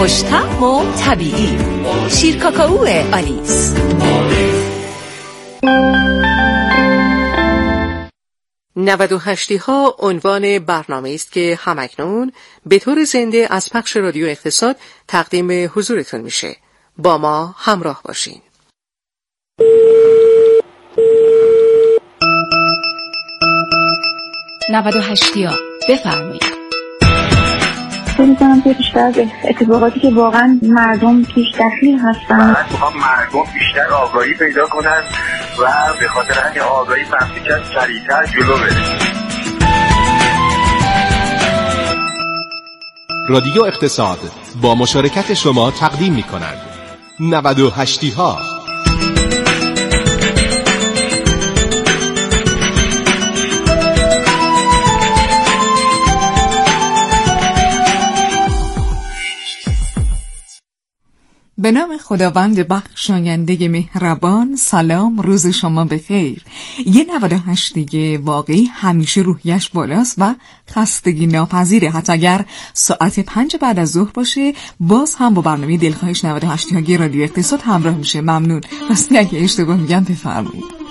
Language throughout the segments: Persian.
خوش‌طعم و طبیعی. شیر کاکائو آلیس. 98 ها عنوان برنامه است که همکنون به طور زنده از پخش رادیو اقتصاد تقدیم حضورتون میشه. با ما همراه باشین. بفرمایید. فکر می‌کنم که بیشتر از اتفاقاتی که واقعا مردم پیش دخیل هستن، مردم بیشتر آگاهی پیدا کنن و به خاطر همین آگاهی مملکت سریع‌تر جلو بره. رادیو اقتصاد با مشارکت شما تقدیم می‌کند 98 ها. به نام خداوند بخشاینده مهربان. سلام، روز شما بخیر. یه 98 دیگه واقعی همیشه روحیش بالاست و خستگی ناپذیره. حتی اگر ساعت 5 بعد از ظهر باشه باز هم با برنامه دلخواهش 98 هاگی رادیو اقتصاد همراه میشه. ممنون. راستی اگه اشتباه میگم بفرمایید.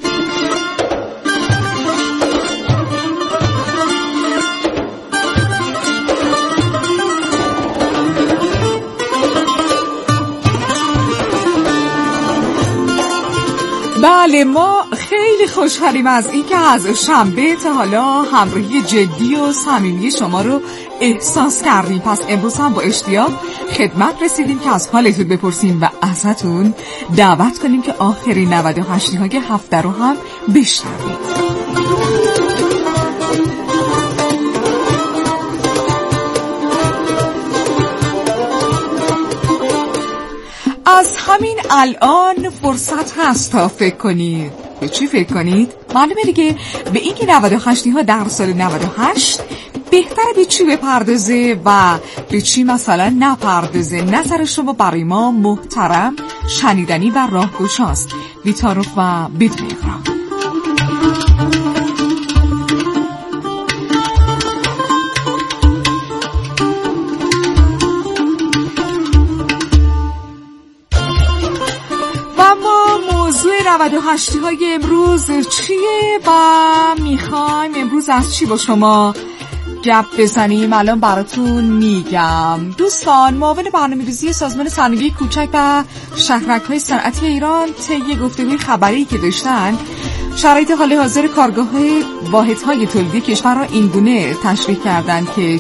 بله، ما خیلی خوشحالیم از این که از شنبه تا حالا همراهی جدی و صمیمی شما رو احساس کردیم. پس امروز هم با اشتیاق خدمت رسیدیم که از حالتون بپرسیم و ازتون دعوت کنیم که آخرین 98 های هفته رو هم بشنویم. از همین الان فرصت هست تا فکر کنید. به چی فکر کنید؟ معلومه دیگه، به این که 98 ها در سال 98 بهتره به چی بپردازه و به چی مثلا نپردازه. نظر شما برای ما محترم، شنیدنی و راهگشاست. بی‌تعارف و بدون اغراق. موضوع 98 های امروز چیه و میخوایم امروز از چی با شما گپ بزنیم؟ الان براتون میگم. دوستان، معاون برنامه‌ریزی سازمان صنایع کوچک و شهرک‌های صنعتی ایران طی گفتگوی خبری که داشتن شرایط حال حاضر کارگاه‌های واحدهای تولیدی کشور را اینگونه تشریح کردند که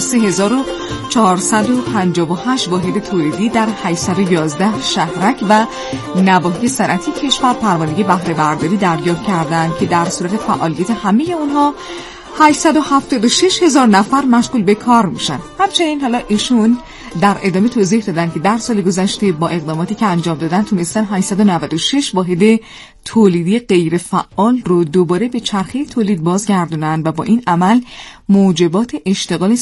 43458 واحد تولیدی در 811 شهرک و نواحی صنعتی کشور پروانه بهره برداری دریافت کردند که در صورت فعالیت همه اونها 876,000 نفر مشغول به کار میشن. همچنین حالا ایشون در ادامه توضیح دادن که در سال گذشته با اقداماتی که انجام دادن تونستن 896 واحد تولیدی غیر فعال رو دوباره به چرخه تولید بازگردونن و با این عمل موجبات اشتغال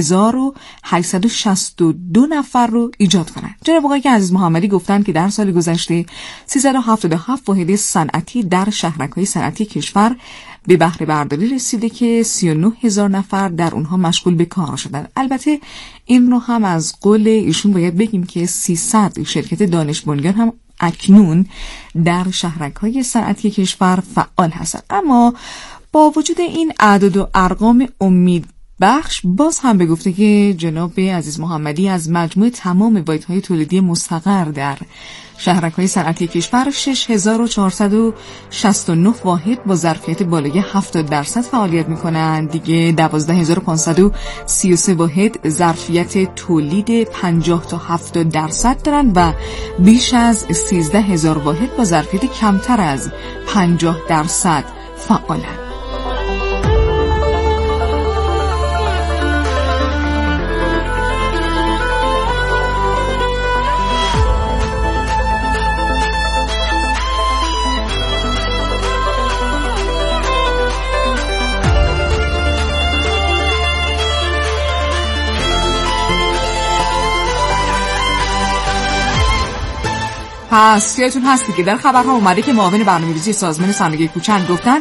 30,862 نفر رو ایجاد کنن. جناب آقای عزیز محمدی گفتن که در سال گذشته 377 واحد صنعتی در شهرک‌های صنعتی کشور به بهره برداری رسیده که 39,000 نفر در اونها مشغول به کار شدن. البته این رو هم از قول ایشون باید بگیم که 300 شرکت دانش بنیان هم اکنون در شهرک‌های صنعتی کشور فعال هستند. اما با وجود این اعداد و ارقام امید بخش، باز هم به گفته که جناب عزیز محمدی از مجموع تمام واحدهای تولیدی مستقر در شهرک‌های صنعتی کشور 6469 واحد با ظرفیت بالای 70% فعالیت می‌کنند. دیگه 12533 واحد ظرفیت تولید 50 تا 70% دارند و بیش از 13000 واحد با ظرفیت کمتر از 50% فعالند. پس یادتون هستی که در خبرها اومده که معاون برنامه‌ریزی سازمان صنایع کوچک گفتن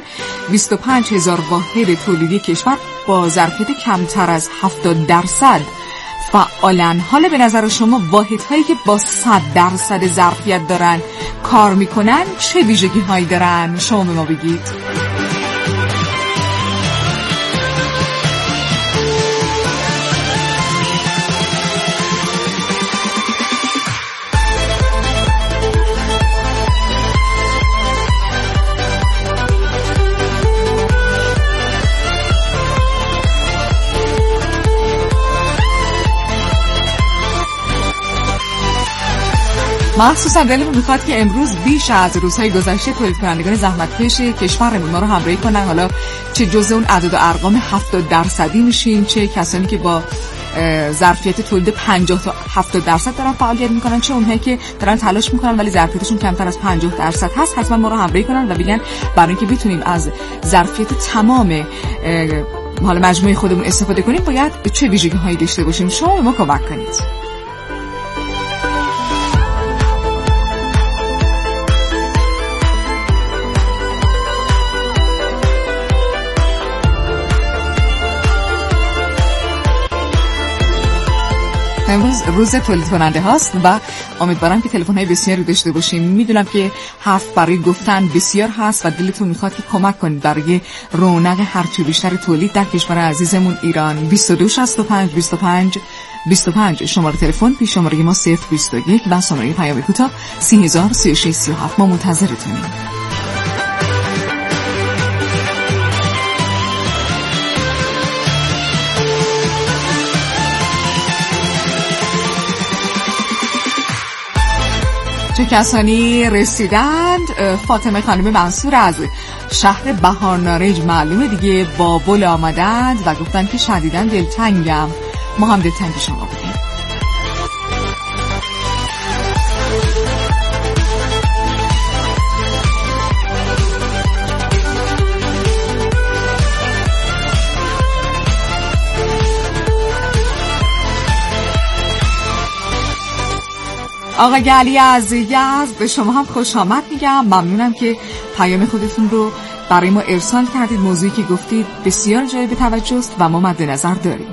25,000 واحد تولیدی کشور با ظرفیت کمتر از 70% فعالن. حالا به نظر شما واحدهایی که با 100% ظرفیت دارن کار میکنن چه ویژگی هایی دارن؟ شما به ما بگید. مخصوصا دلمون میخواد که امروز بیش از روزهای گذشته تولید کنندگان زحمتکش کشورمون ما رو همراهی کنن. حالا چه جزء اون اعداد و ارقام 70% میشین، چه کسانی که با ظرفیت تولید 50 تا 70% دارن فعالیت میکنن، چه اونهایی که دارن تلاش میکنن ولی ظرفیتشون کمتر از 50% هست. حتما ما رو همراهی کنن و بگن برای اینکه بتونیم از ظرفیت تمام حالا مجموعه خودمون استفاده کنیم باید چه ویژگی هایی داشته باشیم. شما به ما کمک کنید. امروز روز تولید کننده هاست و امیدوارم که تلفن های بسیاری داشته باشیم. میدونم که حرف برای گفتن بسیار هست و دلتون میخواد که کمک کنید برای رونق هرچی بیشتر تولید در کشور عزیزمون ایران. 2265 شماره تلفن پیش شماره ما 021 و شماره پیام کوتاه 303637. ما منتظرتونیم. چه کسانی رسیدند؟ فاطمه خانم منصور از شهر بهارنارنج معلومه دیگه با بل آمدند و گفتن که شدیداً دلتنگم. ما هم دلتنگ شما بودیم. آقا گلی از یزد به شما هم خوش آمد میگم. ممنونم که پیام خودتون رو برای ما ارسال کردید. موضوعی که گفتید بسیار جالب توجه است و ما مد نظر داریم.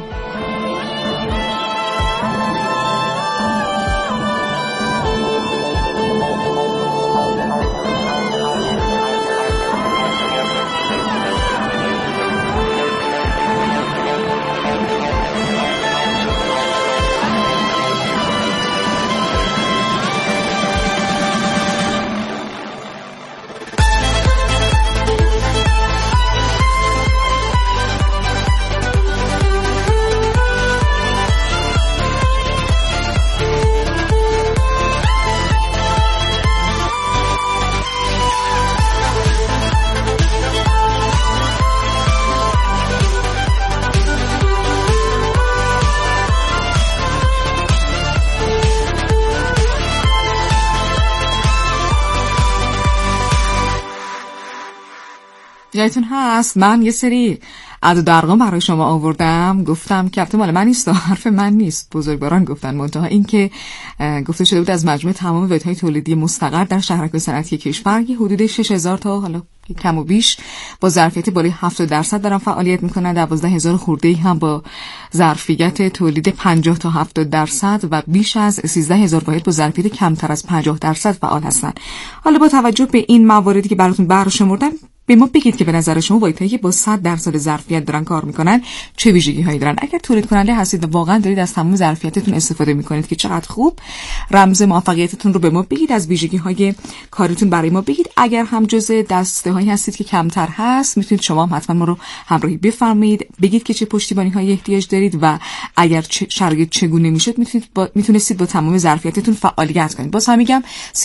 یادتون هست من یه سری اعداد و ارقام برای شما آوردم، گفتم که البته مال من نیست، حرف من نیست، بزرگواران گفتن، منتها این که گفته شده بود از مجموع تمام واحدهای تولیدی مستقر در شهرک صنعتی کشور حدود 6000 تا حالا کم و بیش با ظرفیت بالای 70% دارن فعالیت میکنن. 12000 خورده‌ای هم با ظرفیت تولید 50 تا 70% و بیش از 13000 واحد با ظرفیت کمتر از 50% فعال هستن. حالا با توجه به این مواردی که براتون برشمردم به ما بگید که به نظر شما واحدهایی که با 100% ظرفیت دارن کار میکنن چه ویژگی هایی دارن. اگر تولید کننده هستید و واقعا دارید از تمام ظرفیتتون استفاده میکنید که چقدر خوب، رمز موفقیتتون رو به ما بگید، از ویژگی های کارتون برای ما بگید. اگر هم جزء دسته هایی هستید که کمتر هست، میتونید شما هم حتما ما رو همراهی بفرمایید، بگید که چه پشتیبانی هایی احتیاج دارید و اگر شرایط چگونه میشد میتونستید با تمام ظرفیتتون فعالیت کنید. باز هم میگم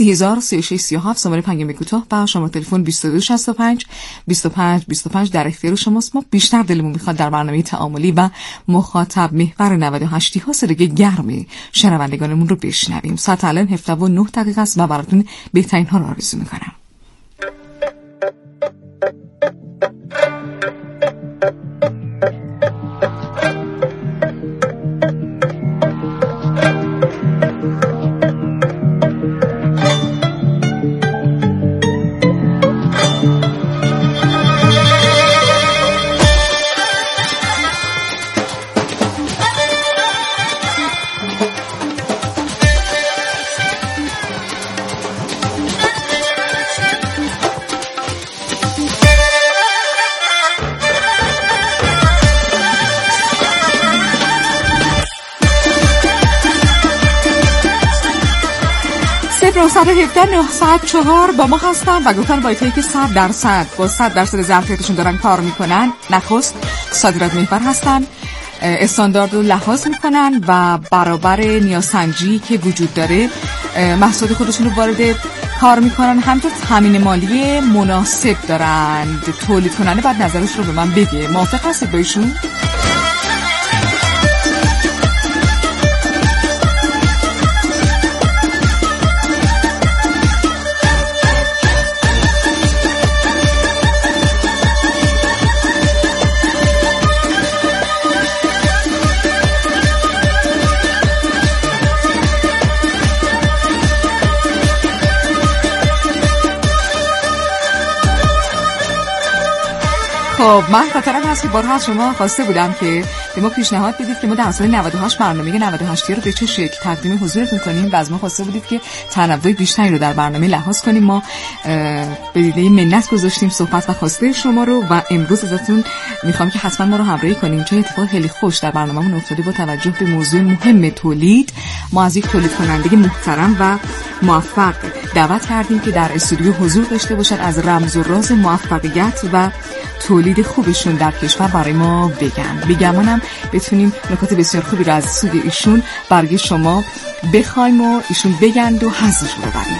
303637 شماره پیام کوتاه و شماره تلفن 2265 25 در اختیار شماست. ما بیشتر دلمون میخواد در برنامه تعاملی و مخاطب محور 98 ها صدای گرم شنوندگانمون رو بشنویم. ساعت الان 7:09 است و براتون بهترین ها رو آرزو میکنم. 917-904 با ما هستن و گفتن بایتایی که 100% با 100% ظرفیتشون دارن کار میکنن. نخست صادرات محور هستن، استاندارد رو لحاظ میکنن و برابر نیازسنجی که وجود داره محصول خودشون رو وارد کار میکنن. همینطور تامین مالی مناسب دارن. تولید کننده بعد نظرش رو به من بگه. موافق هستید با ایشون؟ خب من خاطرم هست که بارها از شما خواسته بودم که به ما پیشنهاد بدید که ما در سال 98 برنامه 98 رو به چه شکل تقدیم حضورتون کنیم و از ما خواسته بودید که تنوع بیشتری رو در برنامه لحاظ کنیم. ما به دیده منت گذاشتیم صحبت و خواسته شما رو و امروز ازتون میخوام که حتما ما رو همراهی کنیم، چون اتفاق خیلی خوش در برنامه‌مون افتاده با توجه به موضوع مهم تولید. ما از یک تولید کننده محترم و موفق دعوت کردیم که در استودیو حضور داشته باشد، از رمز و راز موفقیت و تولید خوبشون در کشور برای ما بگمانم بتونیم نکات بسیار خوبی رو از سوی ایشون برای شما بخوایم و ایشون بگند و حظش رو ببریم.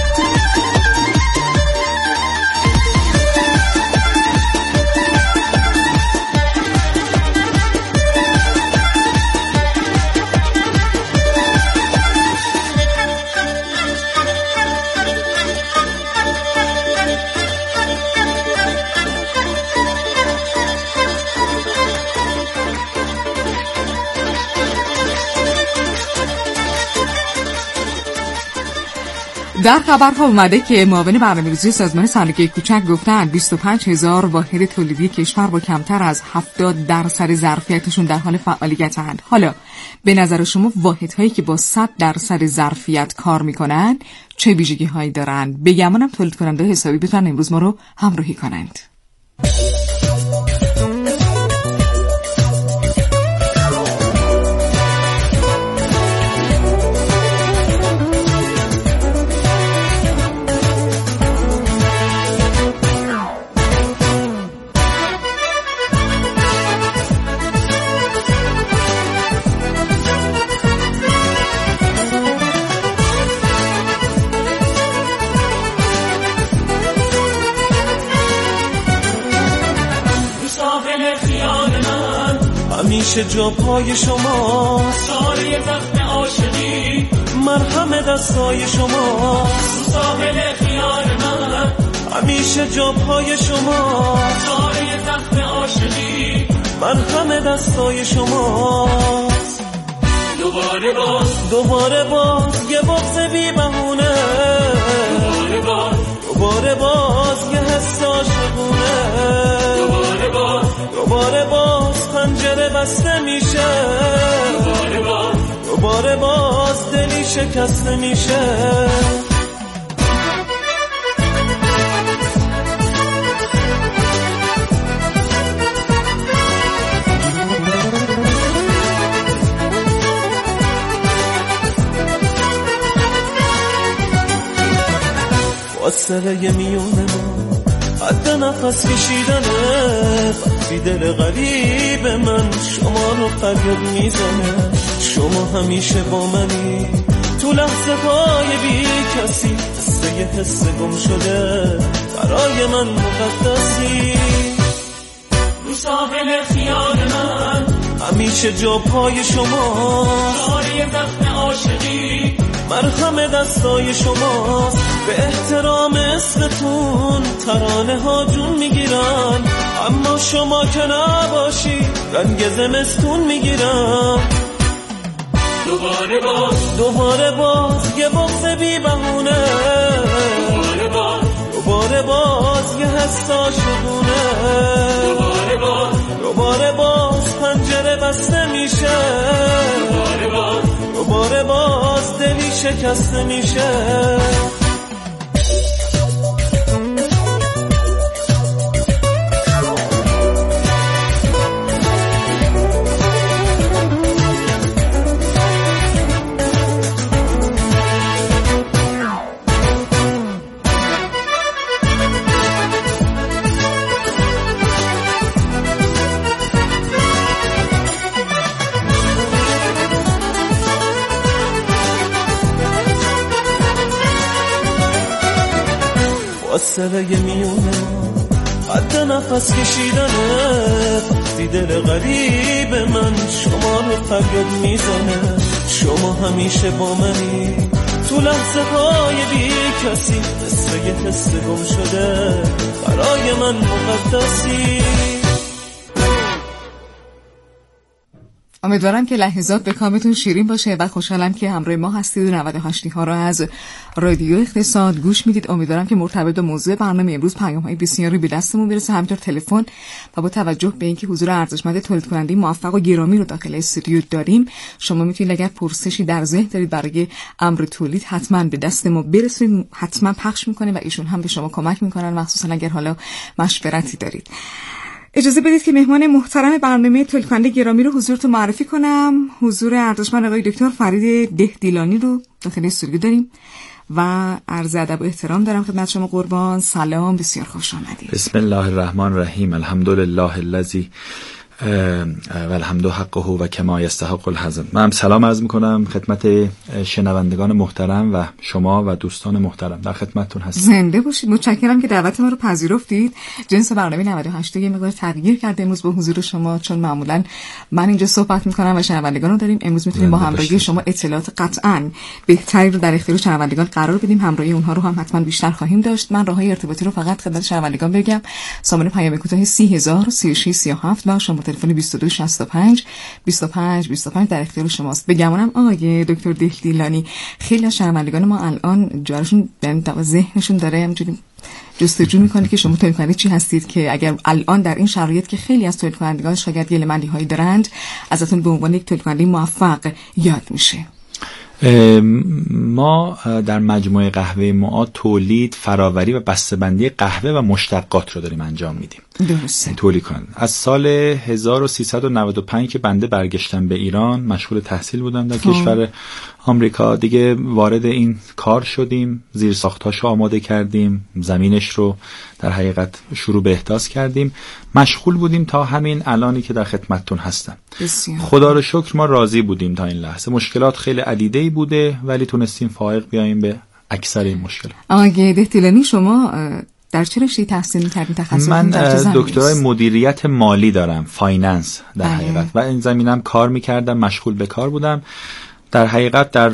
در خبرها اومده که معاون برنامه‌ریزی سازمان صنایع کوچک گفتن 25,000 واحد تولیدی کشور با کمتر از 70% ظرفیتشون در حال فعالیت‌اند. حالا به نظر شما واحدهایی که با 100% ظرفیت کار میکنن چه ویژگی‌هایی دارن؟ بگمانم تولید کننده حسابی بتونن امروز ما رو همراهی کنند. همیشه جا پای شما، ساره زخم عاشقی، مرهم دستای شما، ساحل خیال من. همیشه جا پای شما، ساره زخم عاشقی، مرهم دستای شما. دوباره باز یه بغض بی بهونه، دوباره باز یه حس عاشقونه، دوباره باز پنجره بسته میشه، دوباره باز دلی شکسته میشه. فاصله میونه ما حد نفس کشیدنه، وقتی دل غریب من شما رو فریاد میزنه. شما همیشه با منی تو لحظه های بی کسی، قصه یه حس گم شده برای من مقدسی. رو ساحل خیال من همیشه جا پای شما، ساری زخم عاشقی، مرهم دستای شماست. به احترام اسمتون ترانه ها جون میگیرن، اما شما که نباشی رنگ زمستون میگیرن. دوباره باز یه بغض بی بهونه، دوباره باز یه حس عاشقونه، دوباره باز پنجره بسته میشه، دوباره باز دلی شکسته میشه. فاصله میونه حتی نفس کشیدنه وقتی دل غریب من شما رو فریاد میزنه شما همیشه با منی تو لحظه های بی کسی مثل یه حس گم شده برای من مقدسی امیدوارم که لحظات به کامتون شیرین باشه و خوشحالم که همراه ما هستید و 98 ها رو از رادیو اقتصاد گوش میدید. امیدوارم که مرتبط با موضوع برنامه امروز پیام‌های بسیاری به دستمون برسه، همینطور تلفن، و با توجه به اینکه حضور ارزشمند تولید کننده موفق و گرامی رو داخل استودیو داریم، شما میتونید اگر پرسشی در ذهن دارید برای امر تولید حتما به دست ما برسونید، حتما پخش میکنه و ایشون هم به شما کمک میکنن، مخصوصا اگر حالا مشورتی دارید. اجازه بدید که مهمان محترم برنامه تولید کننده گرامی رو حضورتون معرفی کنم. حضور ارزشمند آقای دکتر فرید دهدیلانی رو داخل استودیو داریم و عرض ادب و احترام دارم خدمت شما قربان. سلام، بسیار خوش آمدید. بسم الله الرحمن الرحیم. الحمدلله الذی و الحمد حقه و کما یستحق الحزن. من سلام عرض میکنم خدمت شنوندگان محترم و شما و دوستان محترم، در خدمتتون هستم. زنده باشید. متشکرم که دعوت ما رو پذیرفتید. جنس برنامه 98 یه مقدار تغییر کرده امروز با حضور شما، چون معمولا من اینجا صحبت میکنم و شنوندگان رو داریم. امروز میتونیم با همراهی شما اطلاعات قطعاً بهتری رو در اختیار شنوندگان قرار بدیم. همراهی اونها رو هم حتما بیشتر خواهیم داشت. من راههای ارتباطی رو فقط خدمت شنوندگان بگم. سامانه پیام کوتاه 3003637 و شما تلفن 2265 25 25 در اختیار شماست. بگمونم آقای دکتر دهدیلانی، خیلی از شنوندگان ما الان جارشون در ذهنشون داره همینجوری جستجو میکنه که شما تولید کننده چی هستید، که اگر الان در این شرایط که خیلی از تولید کنندگان شاید گله‌مندی هایی دارند، ازتون به عنوان یک تولید کننده موفق یاد میشه. ما در مجموعه قهوه ما تولید، فراوری و بسته‌بندی قهوه و مشتقات رو داریم انجام میدیم. درسته. تولید کنند. از سال 1395 که بنده برگشتم به ایران، مشغول تحصیل بودم در کشور آمریکا، دیگه وارد این کار شدیم، زیر ساختاشو آماده کردیم، زمینش رو در حقیقت شروع به احداث کردیم، مشغول بودیم تا همین الانی که در خدمتتون هستم. بسیار. خدا رو شکر ما راضی بودیم تا این لحظه. مشکلات خیلی عدیده‌ای بوده ولی تونستیم فائق بیاییم به اکثر این مشکلات. آقای دهدیلانی، شما در چه رشته تحصیل می‌کردین؟ تخصص من دکترای مدیریت مالی دارم، فایننس در حقیقت، و این زمینم کار می‌کردم، مشغول به کار بودم. در حقیقت در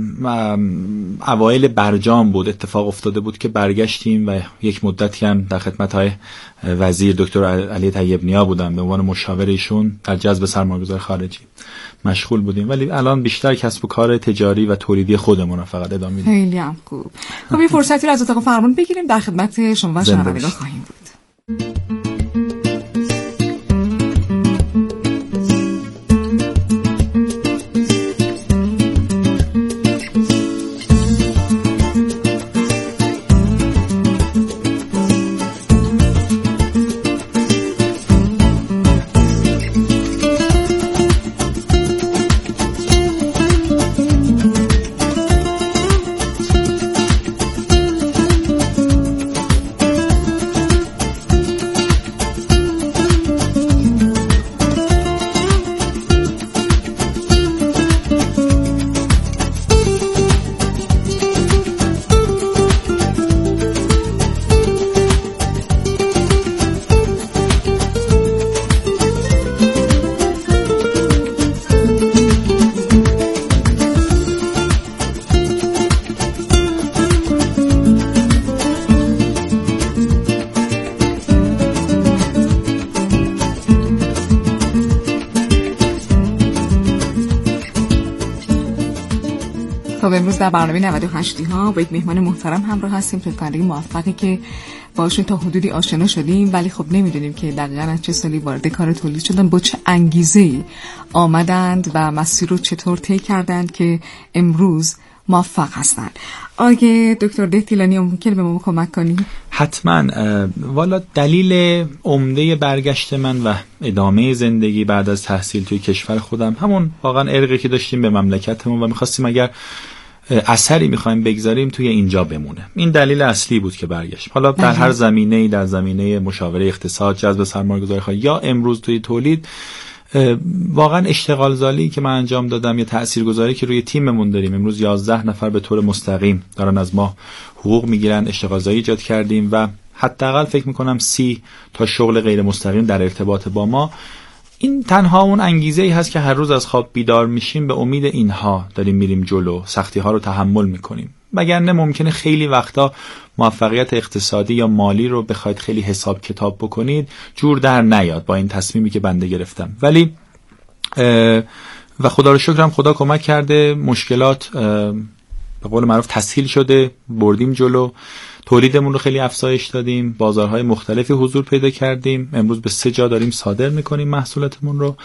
اوایل برجام بود اتفاق افتاده بود که برگشتیم و یک مدتی هم در خدمت‌های وزیر دکتر علی طیب نیا بودم، به عنوان مشاور ایشون در جذب سرمایه‌گذار خارجی مشغول بودیم، ولی الان بیشتر کسب و کار تجاری و تولیدی خودمون رو فقط ادامه میدیم. خیلی هم خوب. خب یه فرصتی رو از اتاق فرمان بگیریم، در خدمت شما و شنوندگان خواهیم بود. خب امروز در برنامه 98 ها با یک مهمان محترم همراه هستیم، تولید کننده موفقی که باشون تا حدودی آشنا شدیم، ولی خب نمیدونیم که دقیقاً از چه سالی وارد کار تولید شدن، با چه انگیزه‌ای آمدند و مسیر رو چطور طی کردند که امروز موفق هستند. آقای دکتر دهدیلانی ممکن به ما کمک کنید؟ حتما. والا دلیل عمده برگشت من و ادامه زندگی بعد از تحصیل توی کشور خودم همون واقعا ارقی که داشتیم به مملکتمون و می‌خواستیم اگر اثری می‌خوایم بگذاریم توی اینجا بمونه. این دلیل اصلی بود که برگشت. حالا در هر زمینه‌ای، در زمینه مشاوره اقتصاد، جذب سرمایه‌گذاری یا امروز توی تولید، واقعا اشتغال زالی که من انجام دادم یا تاثیرگذاری که روی تیممون داریم، امروز 11 نفر به طور مستقیم دارن از ما حقوق میگیرن، اشتغال زایی ایجاد کردیم و حداقل فکر میکنم 30 تا شغل غیر مستقیم در ارتباط با ما. این تنها اون انگیزه ای هست که هر روز از خواب بیدار میشیم به امید اینها داریم میریم جلو، سختی ها رو تحمل میکنیم. وگرنه ممکنه خیلی وقتا موفقیت اقتصادی یا مالی رو بخواید خیلی حساب کتاب بکنید جور در نیاد با این تصمیمی که بنده گرفتم. ولی و خدا رو شکرم خدا کمک کرده، مشکلات به قول معروف تسهیل شده، بردیم جلو، تولیدمون رو خیلی افزایش دادیم، بازارهای مختلفی حضور پیدا کردیم، امروز به 3 جا داریم صادر میکنیم محصولاتمون رو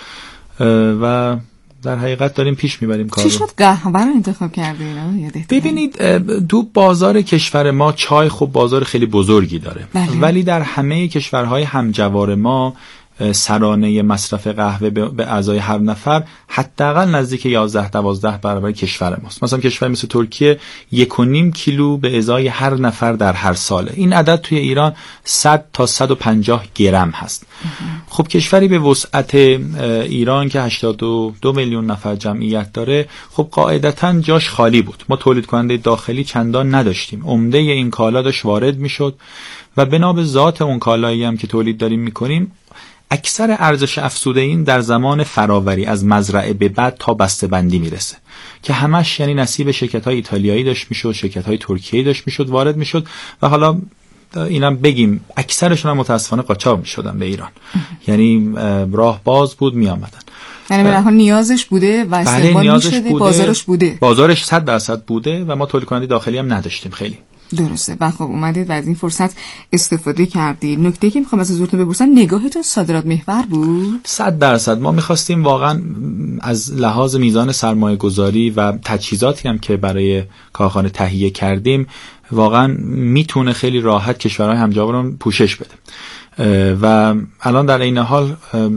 و در حقیقت داریم پیش میبریم کار رو. چی شد قهوه رو انتخاب کردین؟ ببینید تو بازار کشور ما چای خب بازار خیلی بزرگی داره. ولی در همه کشورهای همجوار ما سرانه مصرف قهوه به اعضای هر نفر حداقل نزدیک 11-12 برابر کشور ماست. مثلا کشور مثل ترکیه 1.5 کیلو به ازای هر نفر در هر ساله. این عدد توی ایران 100 تا 150 گرم هست. خب کشوری به وسعت ایران که 82 میلیون نفر جمعیت داره، خب قاعدتاً جاش خالی بود. ما تولید کننده داخلی چندان نداشتیم. عمده این کالا داشت وارد میشد و بنا به ذات اون کالایی هم که تولید داریم میکنیم، اکثر ارزش افزوده این در زمان فراوری از مزرعه به بعد تا بسته‌بندی میرسه که همش یعنی نصیب شرکت‌های ایتالیایی داشت میشد، شرکت‌های ترکیه‌ای داشت میشد وارد میشد و حالا اینم بگیم اکثرشون هم متاسفانه قاچاق میشدن به ایران. یعنی راه باز بود میآمدن. یعنی به هر حال نیازش بوده و استقبال میشده، بازارش بوده. بازارش 100% بوده و ما تولید کننده داخلی هم نداشتیم خیلی. درسته. و خب اومدید و از این فرصت استفاده کردید. نکته‌ای که میخوام از حضورتون بپرسم، نگاهتون صادرات محور بود؟ 100% ما میخواستیم واقعا از لحاظ میزان سرمایه گذاری و تجهیزاتی هم که برای کارخانه تهیه کردیم واقعا میتونه خیلی راحت کشورهای همجوارمون پوشش بده و الان در این حال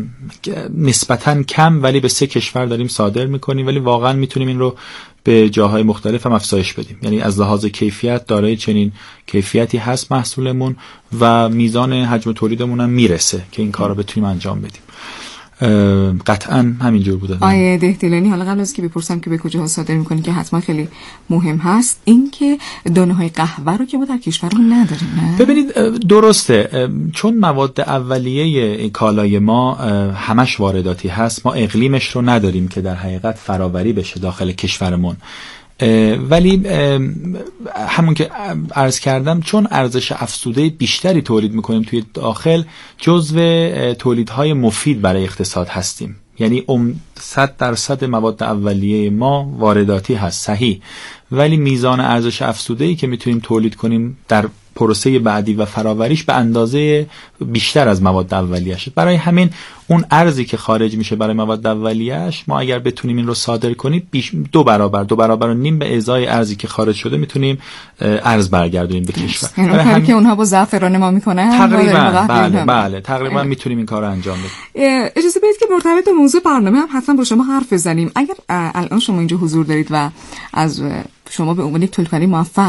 نسبتاً کم ولی به 3 کشور داریم صادر میکنیم، ولی واقعا میتونیم این رو به جاهای مختلف هم افزایش بدیم. یعنی از لحاظ کیفیت دارای چنین کیفیتی هست محصولمون و میزان حجم تولیدمون هم میرسه که این کار رو بتونیم انجام بدیم. قطعا همینجور بوده. آیه دهدلانی، حالا قبل از که بپرسم که به کجاها صادر میکنی که حتما خیلی مهم هست، این که دانه های قهوه رو که ما در کشورمون نداریم. نه؟ ببینید درسته، چون مواد اولیه کالای ما همش وارداتی هست، ما اقلیمش رو نداریم که در حقیقت فراوری بشه داخل کشورمون. ولی همون که عرض کردم، چون ارزش افزوده بیشتری تولید میکنیم توی داخل، جزو تولیدهای مفید برای اقتصاد هستیم. یعنی 100% مواد اولیه ما وارداتی هست، صحیح، ولی میزان ارزش افزوده‌ای که میتونیم تولید کنیم در پروسه بعدی و فراوریش به اندازه بیشتر از مواد اولیه‌اش. برای همین اون ارزی که خارج میشه برای مواد اولیه‌اش، ما اگر بتونیم این رو صادر کنیم 2 برابر و نیم به ازای ارزی که خارج شده میتونیم ارز برگردونیم به کشور. یعنی کاری که اونها با زعفران ما میکنن تقریبا بله تقریبا میتونیم این کار رو انجام بدیم. اجازه بدید که مرتبط به موضوع برنامه هم حتما با شما حرف بزنیم. اگر الان شما اینجا حضور دارید و از شما به عنوان یک تولکاری موفق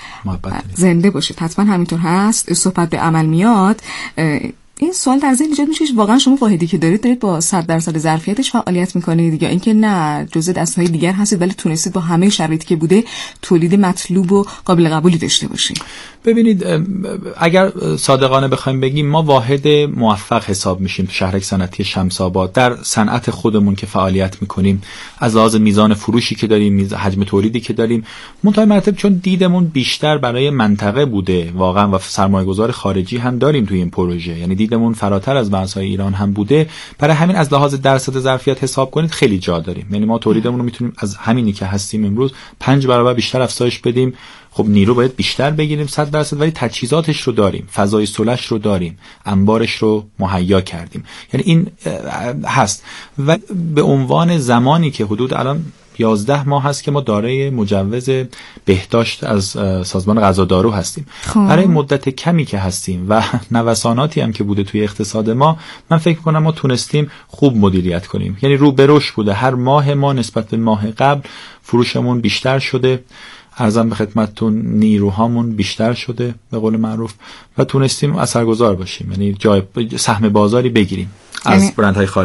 زنده باشید، حتما همینطور هست، صحبت به عمل میاد، این سوال در ذهن ایجاد میشه واقعا شما واحدی که دارید با 100% ظرفیتش فعالیت میکنید یا اینکه نه جزء دستهای دیگر هستید ولی تونستید با همه شرایطی که بوده تولید مطلوب و قابل قبولی داشته باشید؟ ببینید، اگر صادقانه بخوایم بگیم، ما واحد موفق حساب میشیم تو شهرک صنعتی شمس‌آباد در صنعت خودمون که فعالیت میکنیم، از لحاظ میزان فروشی که داریم، حجم تولیدی که داریم. منتهای مراتب چون دیدمون بیشتر برای منطقه بوده واقعا و سرمایه‌گذار خارجی هم داریم توی این پروژه، یعنی دیدمون فراتر از مرزهای ایران هم بوده، برای همین از لحاظ درصد ظرفیت حساب کنید خیلی جا داریم. یعنی ما تولیدمون رو میتونیم از همینی که هستیم امروز 5 برابر بیشتر افزایش بدیم. خب نیرو باید بیشتر بگیریم 100%، ولی تجهیزاتش رو داریم، فضای صلحش رو داریم، انبارش رو مهیا کردیم. یعنی این هست و به عنوان زمانی که حدود الان 11 ماه هست که ما دارای مجوز بهداشت از سازمان غذا-دارو هستیم. برای مدت کمی که هستیم و نوساناتی هم که بوده توی اقتصاد ما، من فکر کنم ما تونستیم خوب مدیریت کنیم. یعنی رو به رشد بوده، هر ماه ما نسبت به ماه قبل فروشمون بیشتر شده، عرضم به خدمتتون نیروهامون بیشتر شده به قول معروف و تونستیم اثرگذار باشیم، یعنی جای سهم بازاری بگیریم از برندهای خارجی.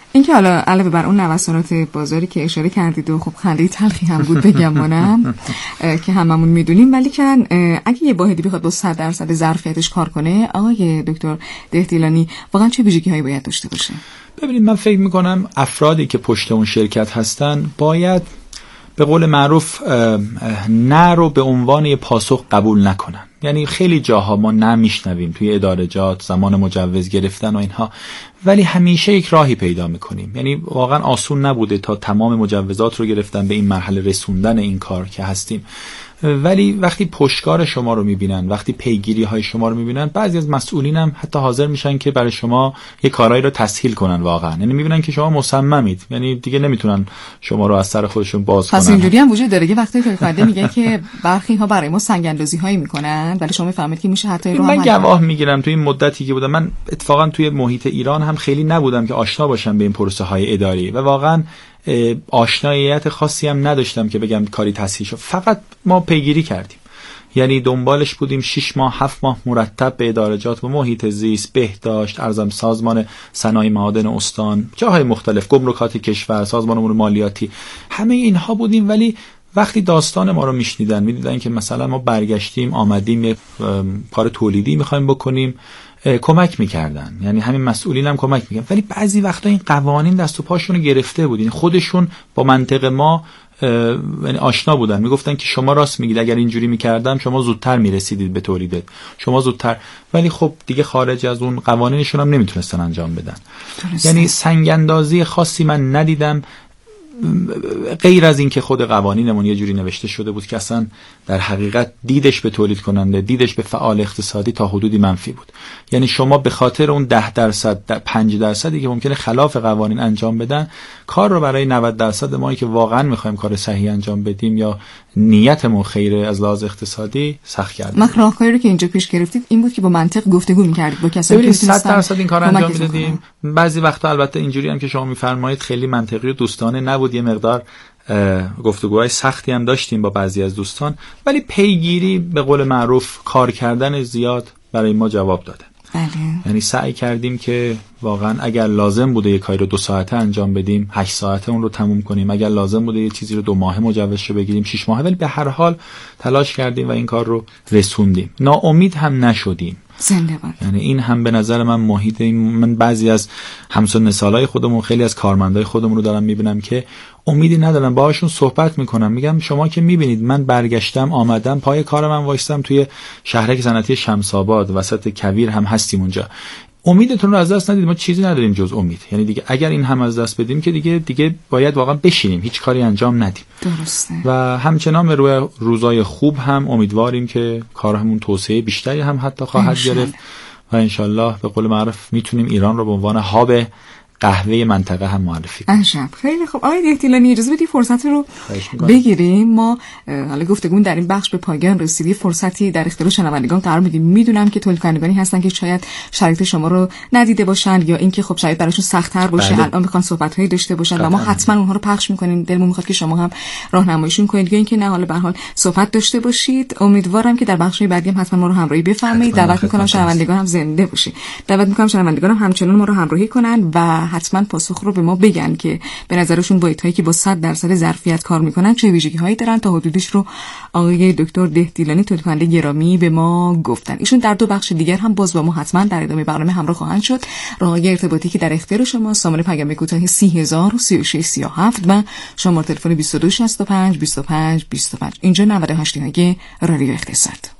اینکه حالا علاوه بر اون نوسانات بازاری که اشاره کردید و خب خنده تلخی هم بود بگم منم که هممون میدونیم، ولی که اگه یه واحدی بخواد با 100% ظرفیتش کار کنه، آقای دکتر دهدیلانی واقعا چه ویژگی‌هایی باید داشته باشه؟ ببینید من فکر میکنم افرادی که پشت اون شرکت هستن باید به قول معروف نه رو به عنوان یه پاسخ قبول نکنن. یعنی خیلی جاها ما نه میشنویم توی ادارجات زمان مجوز گرفتن و اینها، ولی همیشه یک راهی پیدا میکنیم. یعنی واقعا آسون نبوده تا تمام مجوزات رو گرفتن به این مرحله رسوندن این کار که هستیم، ولی وقتی پشتکار شما رو میبینن، وقتی پیگیری های شما رو میبینن، بعضی از مسئولین هم حتی حاضر میشن که برای شما یه کارایی رو تسهیل کنن. واقعا یعنی میبینن که شما مصممید، یعنی دیگه نمیتونن شما رو از سر خودشون باز کنن. پس اینجوری هم وجود داره که وقتی فرد میگه که برخی ها برای ما سنگ اندازی هایی میکنن، ولی شما میفهمید که میشه حتی رو هم من گواه میگیرم توی این مدتی که بودم. من اتفاقا توی محیط ایران هم خیلی نبودم که آشنا باشم به این پروسه های اداری و واقعا آشناییت خاصی هم نداشتم که بگم کاری تصحیح شد. فقط ما پیگیری کردیم، یعنی دنبالش بودیم 6 ماه 7 ماه مرتب به ادارجات و محیط زیست، بهداشت، ارزم سازمان صنایع معادن استان، جاهای مختلف، گمرکات کشور، سازمان امور مالیاتی، همه اینها بودیم. ولی وقتی داستان ما رو میشنیدن، میدیدن که مثلا ما برگشتیم آمدیم یه کار تولیدی میخوایم بکنیم، کمک میکردن. یعنی همین مسئولین هم کمک میکردن، ولی بعضی وقتا این قوانین دست و پاشون رو گرفته بود. یعنی خودشون با منطق ما یعنی آشنا بودن، میگفتن که شما راست میگید، اگر اینجوری میکردم شما زودتر میرسیدید به تولیدت، شما زودتر. ولی خب دیگه خارج از اون قوانینشون هم نمیتونستن انجام بدن. یعنی سنگ اندازی خاصی من ندیدم، غیر از این که خود قوانینمون یه جوری نوشته شده بود که اصلا در حقیقت دیدش به تولید کننده، دیدش به فعال اقتصادی تا حدودی منفی بود. یعنی شما به خاطر اون 10% 5% که ممکنه خلاف قوانین انجام بدن، کار رو برای 90% مایی که واقعا میخوایم کار صحیح انجام بدیم یا نیتمون خیره از لحاظ اقتصادی سخت کردیم. راهکاری رو که اینجا پیش گرفتید این بود که با منطق گفتگو می‌کردید با کسایی که 100% این کار انجام میدادیم. بعضی وقتا البته اینجوری هم که شما میفرمایید خیلی منطقی و دوستانه نبود، یه مقدار گفتگوهای سختی هم داشتیم با بعضی از دوستان، ولی پیگیری به قول معروف کار کردن زیاد برای ما جواب داده. بله. یعنی سعی کردیم که واقعا اگر لازم بوده یک کاری رو 2 ساعته انجام بدیم، 8 ساعته اون رو تموم کنیم. اگر لازم بوده یه چیزی رو 2 ماهه مجوزش بگیریم، 6 ماهه، ولی به هر حال تلاش کردیم و این کار رو رسوندیم. ناامید هم نشدیم. زنده باد. یعنی این هم به نظر من محیط من بعضی از همسن سالای خودمون، خیلی از کارمندای خودمون رو دارم میبینم که امیدی ندارن. باهاشون صحبت میکنم، میگم شما که میبینید من برگشتم آمدم پای کار من وایستم توی شهرک صنعتی شمس‌آباد وسط کویر هم هستیم اونجا. امیدتون رو از دست ندید، ما چیزی نداریم جز امید. یعنی دیگه اگر این هم از دست بدیم که دیگه باید واقعا بشینیم، هیچ کاری انجام ندیم. درسته. و همچنان به روی روزای خوب هم امیدواریم که کارمون توسعه بیشتری هم حتی خواهد گرفت و انشالله به قول معروف میتونیم ایران رو به عنوان هاب قهوه منطقه هم معرفی کنیم. خیلی خوب. آقای دهدیلانی اجازه بدید فرصت رو بگیریم. ما حالا گفتگو در این بخش به پایان رسید. فرصتی در اختیار شنوندگان قرار میدیم. میدونم که تولید کنندگانی هستن که شاید شرایط شما رو ندیده باشن یا اینکه خب شاید براشون سخت‌تر باشه. بله. الان میخوان صحبت‌هایی داشته باشن و ما حتما اونها رو پخش می‌کنیم. دلمون میخواد که شما هم راهنماییشون کنید یا اینکه نه حالا به هر حال صحبت داشته باشید. امیدوارم که در بخش‌های بعدی هم حتما ما رو همراهی بفرمایید. دعوت می‌کنم شنوندگان هم زنده باشید. دعوت می‌کنم شنوندگان هم همچنان ما رو همراهی کنن و حتما پاسخ رو به ما بگن که به نظرشون واحدهایی که با 100% ظرفیت کار میکنن چه ویژگی‌هایی دارن. تا حدودش رو آقای دکتر دهدیلانی تولید کننده گرامی به ما گفتن. ایشون در 2 بخش دیگر هم باز با ما حتما در ادامه برنامه همراه خواهند شد. راههای ارتباطی که در اختیار شما سامانه پیام کوتاه 3003637 و شماره تلفن 2265 25 25. اینجا 98 رادیو اقتصاد.